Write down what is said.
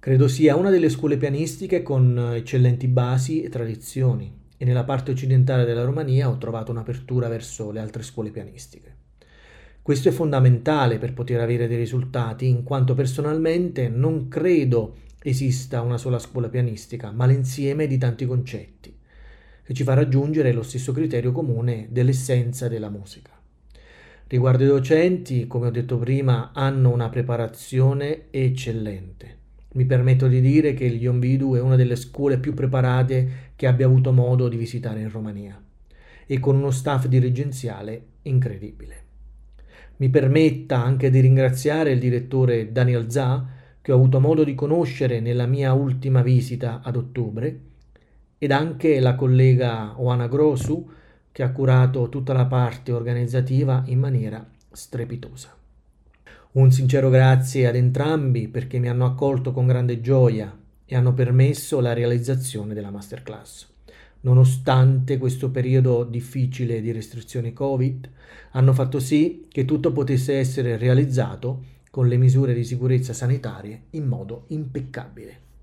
Credo sia una delle scuole pianistiche con eccellenti basi e tradizioni, e nella parte occidentale della Romania ho trovato un'apertura verso le altre scuole pianistiche. Questo è fondamentale per poter avere dei risultati, in quanto personalmente non credo esista una sola scuola pianistica, ma l'insieme di tanti concetti, che ci fa raggiungere lo stesso criterio comune dell'essenza della musica. Riguardo ai docenti, come ho detto prima, hanno una preparazione eccellente. Mi permetto di dire che il Ionvidu è una delle scuole più preparate che abbia avuto modo di visitare in Romania e con uno staff dirigenziale incredibile. Mi permetta anche di ringraziare il direttore Daniel Zha, che ho avuto modo di conoscere nella mia ultima visita ad ottobre, ed anche la collega Oana Grosu, che ha curato tutta la parte organizzativa in maniera strepitosa. Un sincero grazie ad entrambi perché mi hanno accolto con grande gioia e hanno permesso la realizzazione della masterclass. Nonostante questo periodo difficile di restrizioni Covid, hanno fatto sì che tutto potesse essere realizzato con le misure di sicurezza sanitarie in modo impeccabile.